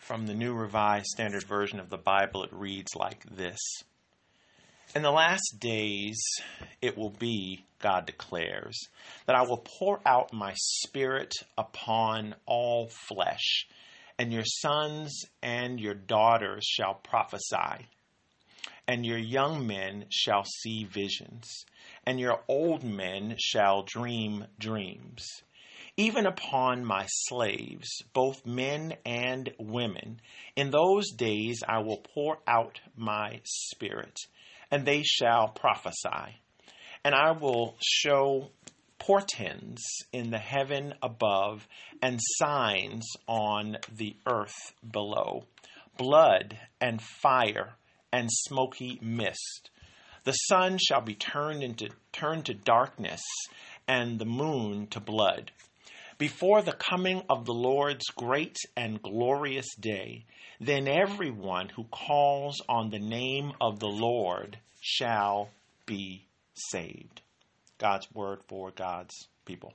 from the New Revised Standard Version of the Bible. It reads like this. In the last days it will be, God declares, that I will pour out my Spirit upon all flesh, and your sons and your daughters shall prophesy, and your young men shall see visions, and your old men shall dream dreams. Even upon my slaves, both men and women, in those days I will pour out my Spirit, and they shall prophesy. And I will show portents in the heaven above and signs on the earth below, blood and fire and smoky mist. The sun shall be turned to darkness, and the moon to blood, before the coming of the Lord's great and glorious day. Then everyone who calls on the name of the Lord shall be saved. God's word for God's people.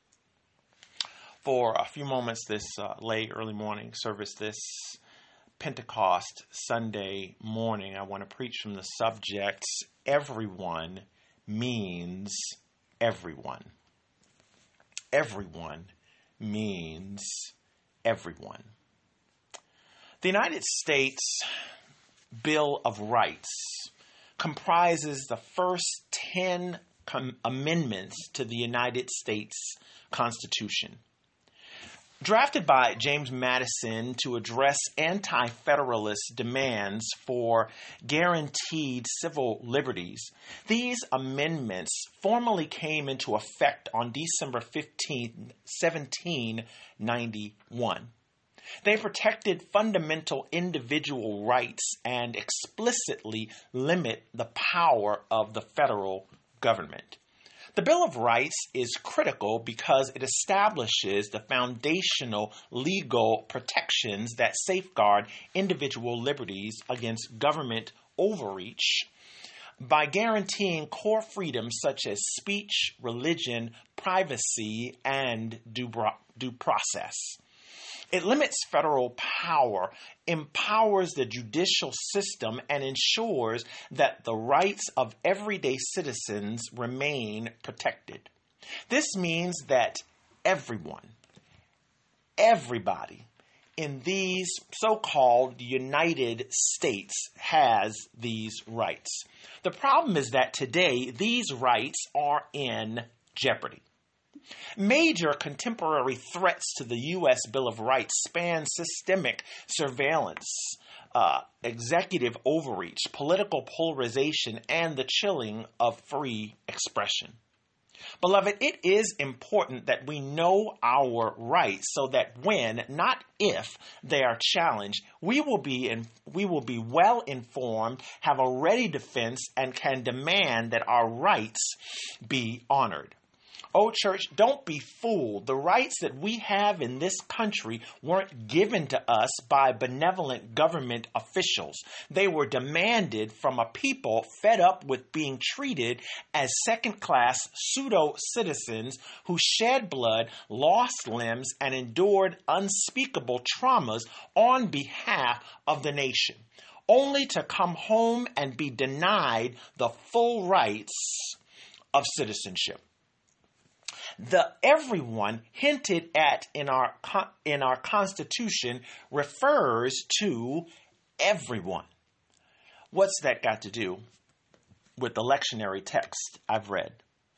For a few moments this late early morning service, this Pentecost Sunday morning, I want to preach from the subject, everyone means everyone. Everyone means everyone. The United States Bill of Rights comprises the first 10 amendments to the United States Constitution. Drafted by James Madison to address anti-federalist demands for guaranteed civil liberties, these amendments formally came into effect on December 15, 1791. They protected fundamental individual rights and explicitly limit the power of the federal government. The Bill of Rights is critical because it establishes the foundational legal protections that safeguard individual liberties against government overreach by guaranteeing core freedoms such as speech, religion, privacy, and due process. It limits federal power, empowers the judicial system, and ensures that the rights of everyday citizens remain protected. This means that everybody in these so-called United States has these rights. The problem is that today these rights are in jeopardy. Major contemporary threats to the U.S. Bill of Rights span systemic surveillance, executive overreach, political polarization, and the chilling of free expression. Beloved, it is important that we know our rights so that when, not if, they are challenged, we will be well informed, have a ready defense, and can demand that our rights be honored. Oh, church, don't be fooled. The rights that we have in this country weren't given to us by benevolent government officials. They were demanded from a people fed up with being treated as second-class pseudo-citizens who shed blood, lost limbs, and endured unspeakable traumas on behalf of the nation, only to come home and be denied the full rights of citizenship. The everyone hinted at in our Constitution refers to everyone. What's that got to do with the lectionary text I've read?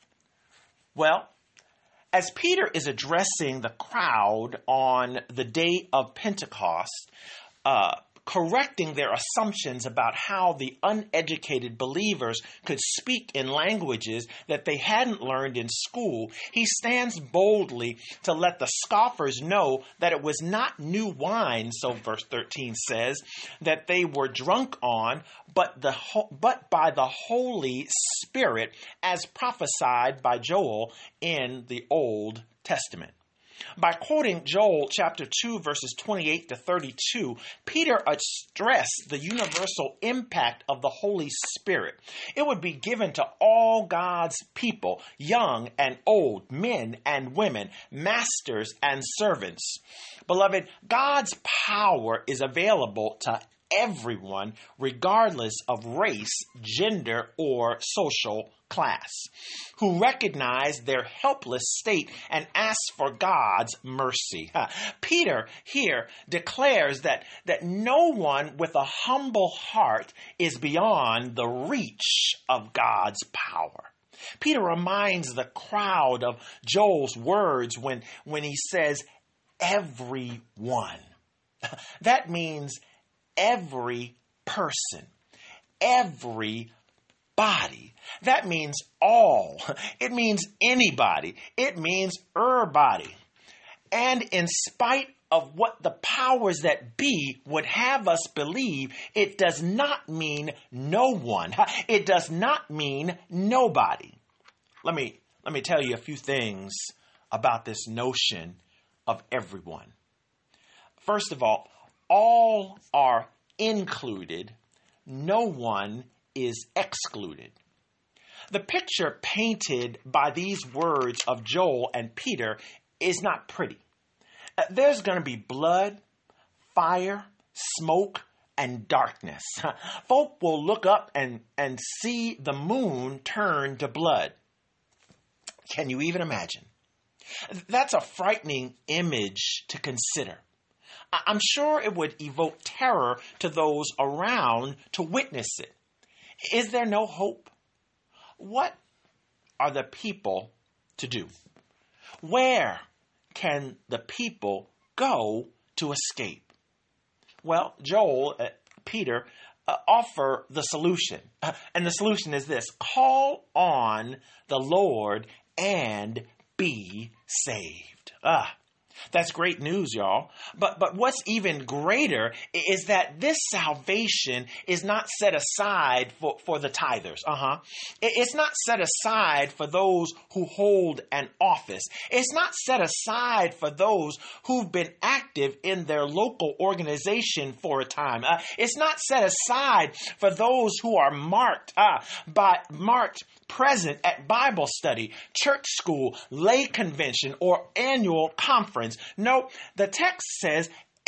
Well, as Peter is addressing the crowd on the day of Pentecost, correcting their assumptions about how the uneducated believers could speak in languages that they hadn't learned in school, he stands boldly to let the scoffers know that it was not new wine, so verse 13 says, that they were drunk on, but by the Holy Spirit, as prophesied by Joel in the Old Testament. By quoting Joel chapter 2, verses 28 to 32, Peter addressed the universal impact of the Holy Spirit. It would be given to all God's people, young and old, men and women, masters and servants. Beloved, God's power is available to everyone, regardless of race, gender, or social class, who recognize their helpless state and ask for God's mercy. Peter here declares that no one with a humble heart is beyond the reach of God's power. Peter reminds the crowd of Joel's words when he says, everyone. That means every person, every body. That means all. It means anybody. It means everybody. And in spite of what the powers that be would have us believe, it does not mean no one. It does not mean nobody. Let me tell you a few things about this notion of everyone. First of all are included. No one is excluded. The picture painted by these words of Joel and Peter is not pretty. There's going to be blood, fire, smoke, and darkness. Folk will look up and see the moon turn to blood. Can you even imagine? That's a frightening image to consider. I'm sure it would evoke terror to those around to witness it. Is there no hope? What are the people to do? Where can the people go to escape? Well, Joel, Peter, offer the solution. And the solution is this: call on the Lord and be saved. That's great news, y'all. But what's even greater is that this salvation is not set aside for the tithers. It's not set aside for those who hold an office. It's not set aside for those who've been active in their local organization for a time. It's not set aside for those who are marked present at Bible study, church school, lay convention, or annual conference. No, the text says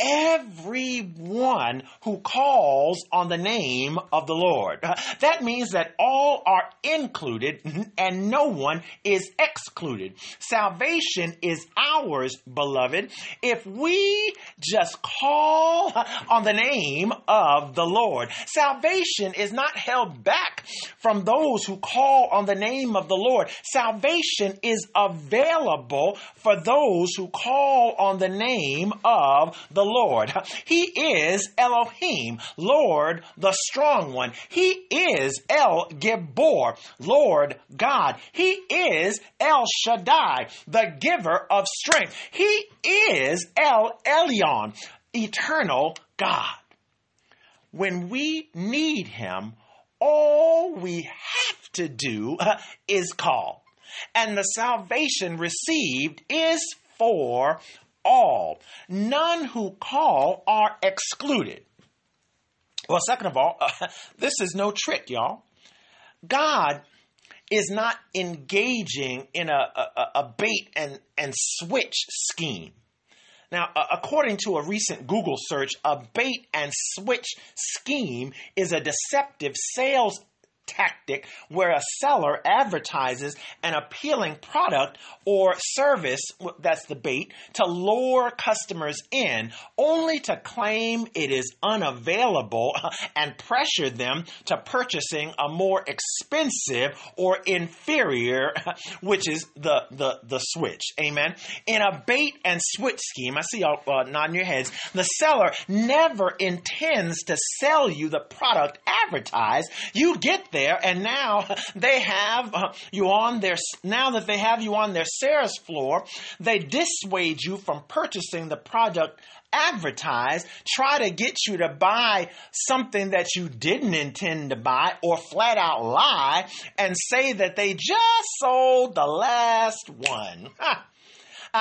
everyone who calls on the name of the Lord. That means that all are included and no one is excluded. Salvation is ours, beloved, if we just call on the name of the Lord. Salvation is not held back from those who call on the name of the Lord. Salvation is available for those who call on the name of the Lord. He is Elohim, Lord, the strong one. He is El Gibor, Lord God. He is El Shaddai, the giver of strength. He is El Elyon, eternal God. When we need him, all we have to do is call. And the salvation received is for all. None who call are excluded. Well, second of all, this is no trick, y'all. God is not engaging in a bait and switch scheme. Now, according to a recent Google search, a bait and switch scheme is a deceptive sales tactic where a seller advertises an appealing product or service, that's the bait, to lure customers in, only to claim it is unavailable and pressure them to purchasing a more expensive or inferior, which is the switch. Amen. In a bait and switch scheme, I see y'all nodding your heads, the seller never intends to sell you the product advertised. You get there, and now they have you on their. Now that they have you on their sales floor, they dissuade you from purchasing the product advertised, try to get you to buy something that you didn't intend to buy, or flat out lie and say that they just sold the last one.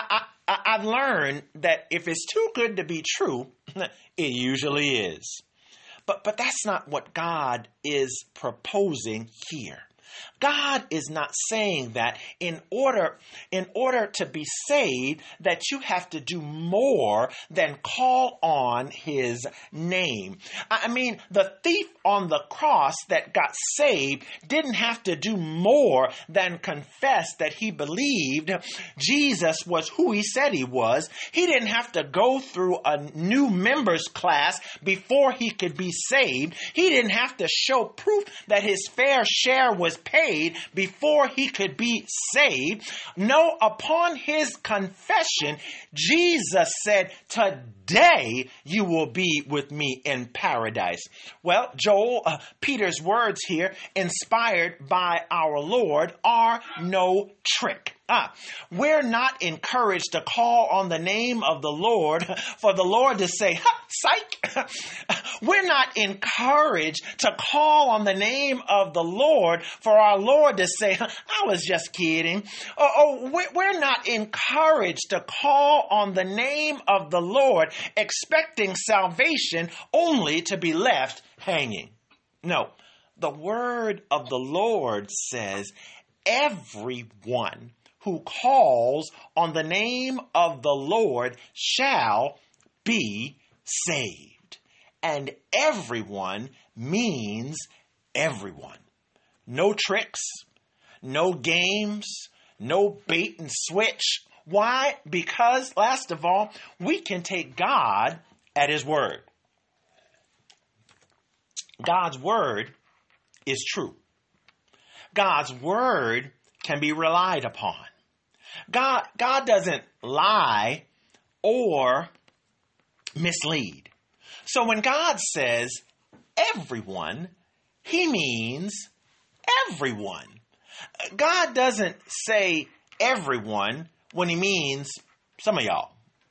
I've learned that if it's too good to be true, it usually is. But that's not what God is proposing here. God is not saying that in order to be saved, that you have to do more than call on his name. I mean, the thief on the cross that got saved didn't have to do more than confess that he believed Jesus was who he said he was. He didn't have to go through a new members class before he could be saved. He didn't have to show proof that his fair share was paid before he could be saved. No, upon his confession, Jesus said, "Today you will be with me in paradise." Well, Joel, Peter's words here, inspired by our Lord, are no trick. We're not encouraged to call on the name of the Lord for the Lord to say, psych. We're not encouraged to call on the name of the Lord for our Lord to say, I was just kidding. We're not encouraged to call on the name of the Lord expecting salvation only to be left hanging. No, the word of the Lord says, everyone who calls on the name of the Lord shall be saved. And everyone means everyone. No tricks, no games, no bait and switch. Why? Because, last of all, we can take God at his word. God's word is true. God's word can be relied upon. God doesn't lie or mislead. So when God says everyone, he means everyone. God doesn't say everyone when he means some of y'all.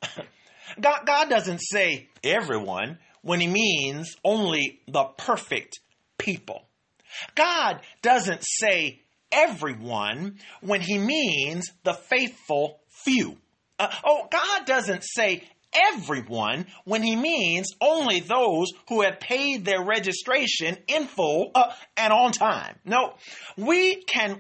God doesn't say everyone when he means only the perfect people. God doesn't say everyone when he means the faithful few. God doesn't say everyone when he means only those who have paid their registration in full and on time. No, we can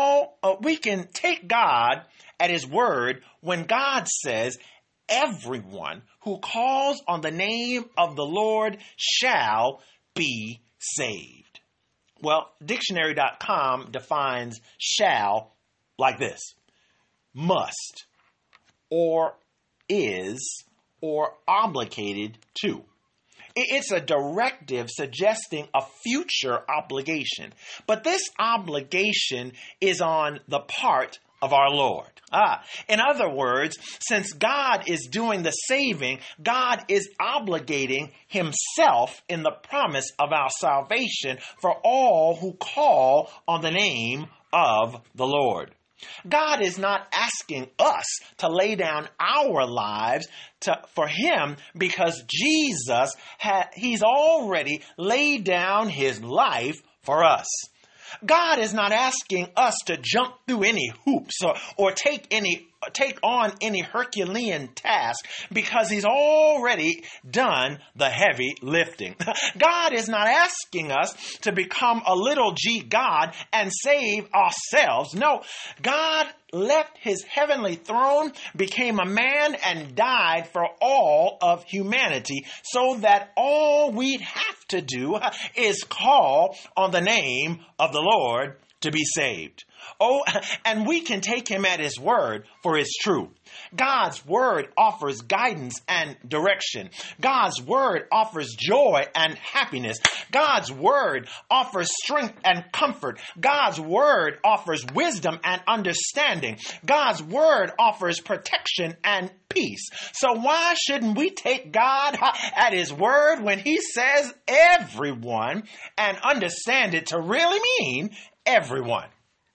take God at his word when God says everyone who calls on the name of the Lord shall be saved. Well, dictionary.com defines shall like this: must, or is, or obligated to. It's a directive suggesting a future obligation. But this obligation is on the part of our Lord. In other words, since God is doing the saving, God is obligating himself in the promise of our salvation for all who call on the name of the Lord. God is not asking us to lay down our lives for him because Jesus, he's already laid down his life for us. God is not asking us to jump through any hoops or take on any Herculean task because he's already done the heavy lifting. God is not asking us to become a little g God and save ourselves. No, God left his heavenly throne, became a man, and died for all of humanity so that all we'd have to do is call on the name of the Lord to be saved. Oh, and we can take him at his word, for it's true. God's word offers guidance and direction. God's word offers joy and happiness. God's word offers strength and comfort. God's word offers wisdom and understanding. God's word offers protection and peace. So why shouldn't we take God at his word when he says everyone and understand it to really mean everyone?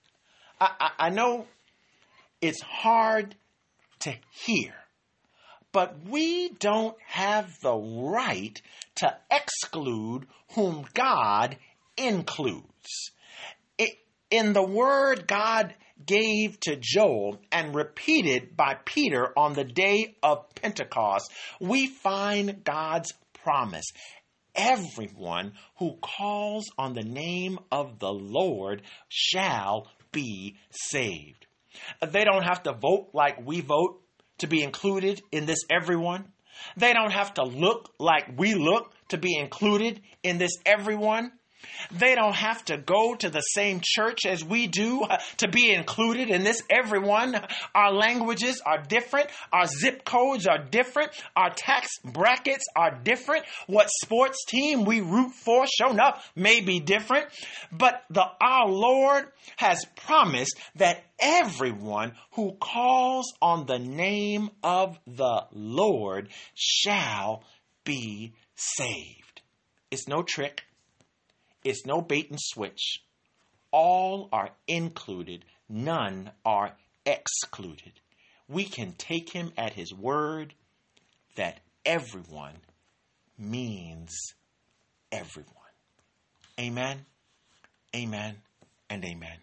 I know it's hard to hear, but we don't have the right to exclude whom God includes. In the word, God gave to Joel and repeated by Peter on the day of Pentecost, we find God's promise. Everyone who calls on the name of the Lord shall be saved. They don't have to vote like we vote to be included in this everyone. They don't have to look like we look to be included in this everyone. They don't have to go to the same church as we do to be included in this everyone. Our languages are different. Our zip codes are different. Our tax brackets are different. What sports team we root for, sure enough, may be different. But our Lord has promised that everyone who calls on the name of the Lord shall be saved. It's no trick. It's no bait and switch. All are included. None are excluded. We can take him at his word that everyone means everyone. Amen, amen, and amen.